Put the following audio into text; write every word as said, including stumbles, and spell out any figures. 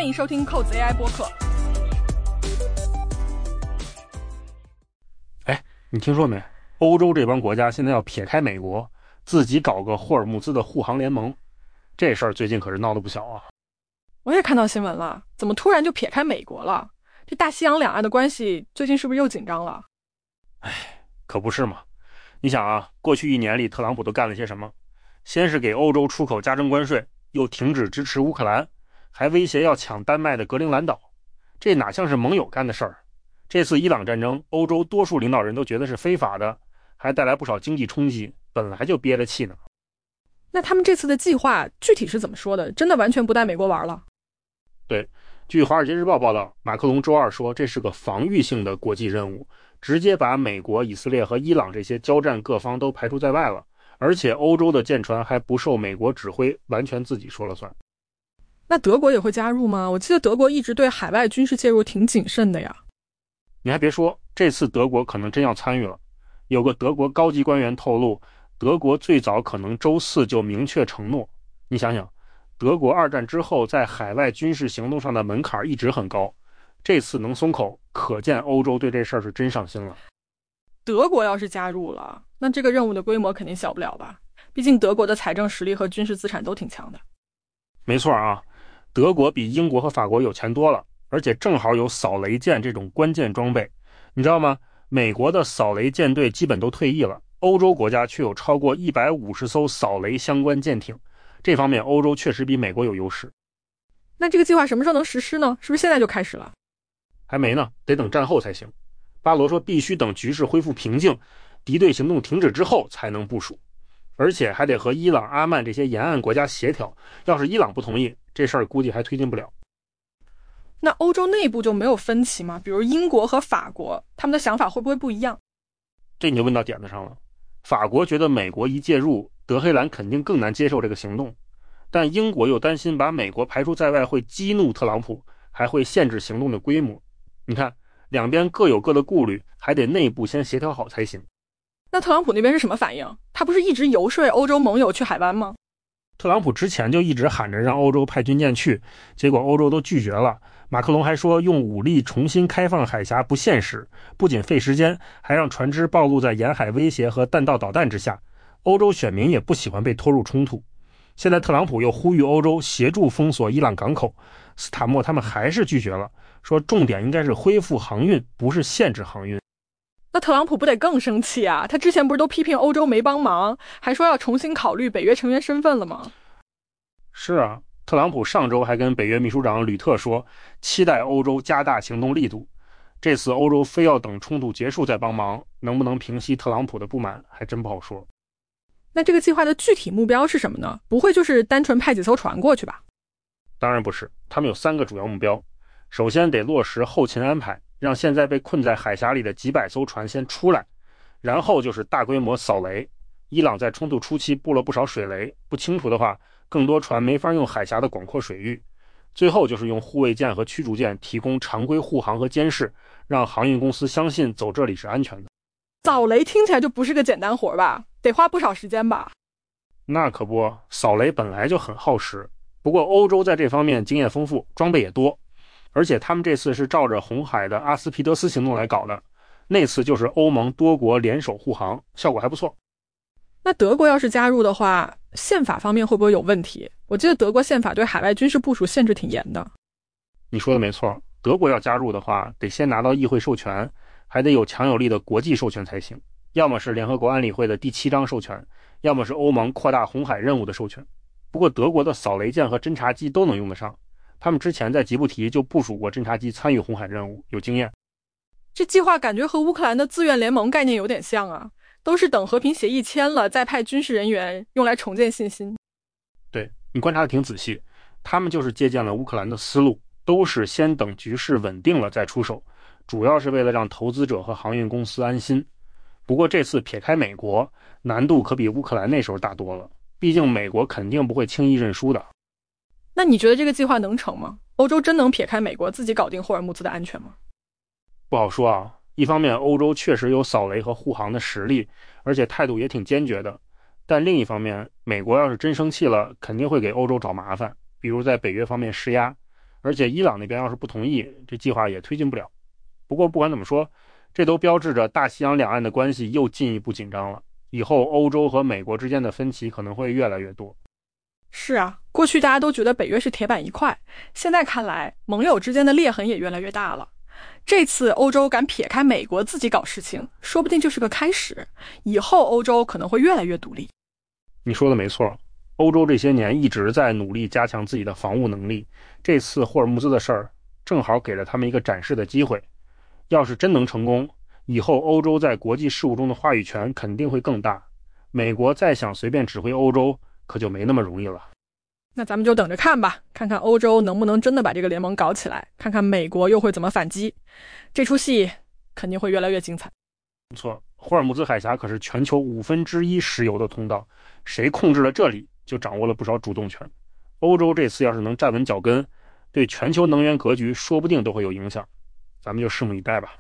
欢迎收听扣子 A I 播客。 哎，你听说没？欧洲这帮国家现在要撇开美国，自己搞个霍尔木兹的护航联盟，这事儿最近可是闹得不小啊。 我也看到新闻了，怎么突然就撇开美国了？这大西洋两岸的关系最近是不是又紧张了？ 哎，可不是嘛。你想啊，过去一年里特朗普都干了些什么？先是给欧洲出口加征关税，又停止支持乌克兰，还威胁要抢丹麦的格陵兰岛，这哪像是盟友干的事儿？这次伊朗战争，欧洲多数领导人都觉得是非法的，还带来不少经济冲击，本来就憋着气呢。 那他们这次的计划具体是怎么说的？真的完全不带美国玩了？ 对，据《华尔街日报》报道，马克龙周二说这是个防御性的国际任务，直接把美国、以色列和伊朗这些交战各方都排除在外了，而且欧洲的舰船还不受美国指挥，完全自己说了算。 那德国也会加入吗？我记得德国一直对海外军事介入挺谨慎的呀。 你还别说，这次德国可能真要参与了。有个德国高级官员透露，德国最早可能周四就明确承诺。你想想，德国二战之后在海外军事行动上的门槛一直很高，这次能松口，可见欧洲对这事儿是真上心了。 德国要是加入了，那这个任务的规模肯定小不了吧？毕竟德国的财政实力和军事资产都挺强的。 没错啊，德国比英国和法国有钱多了，而且正好有扫雷舰这种关键装备。你知道吗？美国的扫雷舰队基本都退役了，欧洲国家却有超过一百五十艘扫雷相关舰艇，这方面欧洲确实比美国有优势。 那这个计划什么时候能实施呢？是不是现在就开始了？ 还没呢，得等战后才行。巴罗说必须等局势恢复平静，敌对行动停止之后才能部署，而且还得和伊朗、阿曼这些沿岸国家协调，要是伊朗不同意，这事儿估计还推进不了。 那欧洲内部就没有分歧吗？比如英国和法国，他们的想法会不会不一样？ 这你就问到点子上了。法国觉得美国一介入，德黑兰肯定更难接受这个行动，但英国又担心把美国排除在外会激怒特朗普，还会限制行动的规模。你看，两边各有各的顾虑，还得内部先协调好才行。 那特朗普那边是什么反应？他不是一直游说欧洲盟友去海湾吗？ 特朗普之前就一直喊着让欧洲派军舰去，结果欧洲都拒绝了。马克龙还说用武力重新开放海峡不现实，不仅费时间，还让船只暴露在沿海威胁和弹道导弹之下。欧洲选民也不喜欢被拖入冲突。现在特朗普又呼吁欧洲协助封锁伊朗港口，斯塔默他们还是拒绝了，说重点应该是恢复航运，不是限制航运。 那特朗普不得更生气啊？他之前不是都批评欧洲没帮忙，还说要重新考虑北约成员身份了吗？ 是啊，特朗普上周还跟北约秘书长吕特说，期待欧洲加大行动力度。这次欧洲非要等冲突结束再帮忙，能不能平息特朗普的不满还真不好说。 那这个计划的具体目标是什么呢？不会就是单纯派几艘船过去吧？ 当然不是，他们有三个主要目标。首先得落实后勤安排，让现在被困在海峡里的几百艘船先出来，然后就是大规模扫雷。伊朗在冲突初期布了不少水雷，不清楚的话，更多船没法用海峡的广阔水域。最后就是用护卫舰和驱逐舰提供常规护航和监视，让航运公司相信走这里是安全的。 扫雷听起来就不是个简单活吧？得花不少时间吧？ 那可不，扫雷本来就很耗时，不过欧洲在这方面经验丰富，装备也多，而且他们这次是照着红海的阿斯皮德斯行动来搞的，那次就是欧盟多国联手护航，效果还不错。 那德国要是加入的话，宪法方面会不会有问题？我记得德国宪法对海外军事部署限制挺严的。 你说的没错，德国要加入的话，得先拿到议会授权，还得有强有力的国际授权才行，要么是联合国安理会的第七章授权，要么是欧盟扩大红海任务的授权。不过德国的扫雷舰和侦察机都能用得上，他们之前在吉布提就部署过侦察机参与红海任务，有经验。 这计划感觉和乌克兰的自愿联盟概念有点像啊，都是等和平协议签了再派军事人员用来重建信心。 对，你观察的挺仔细，他们就是借鉴了乌克兰的思路，都是先等局势稳定了再出手，主要是为了让投资者和航运公司安心。不过这次撇开美国，难度可比乌克兰那时候大多了，毕竟美国肯定不会轻易认输的。 那你觉得这个计划能成吗？欧洲真能撇开美国自己搞定霍尔木兹的安全吗？ 不好说啊，一方面欧洲确实有扫雷和护航的实力，而且态度也挺坚决的，但另一方面美国要是真生气了，肯定会给欧洲找麻烦，比如在北约方面施压。 而且伊朗那边要是不同意，这计划也推进不了。不过不管怎么说，这都标志着大西洋两岸的关系又进一步紧张了，以后欧洲和美国之间的分歧可能会越来越多。 是啊，过去大家都觉得北约是铁板一块，现在看来盟友之间的裂痕也越来越大了。这次欧洲敢撇开美国自己搞事情，说不定就是个开始，以后欧洲可能会越来越独立。 你说的没错，欧洲这些年一直在努力加强自己的防务能力，这次霍尔木兹的事儿正好给了他们一个展示的机会。要是真能成功，以后欧洲在国际事务中的话语权肯定会更大，美国再想随便指挥欧洲可就没那么容易了。 那咱们就等着看吧，看看欧洲能不能真的把这个联盟搞起来，看看美国又会怎么反击，这出戏肯定会越来越精彩。 没错，霍尔木兹海峡可是全球五分之一石油的通道，谁控制了这里，就掌握了不少主动权。欧洲这次要是能站稳脚跟，对全球能源格局说不定都会有影响，咱们就拭目以待吧。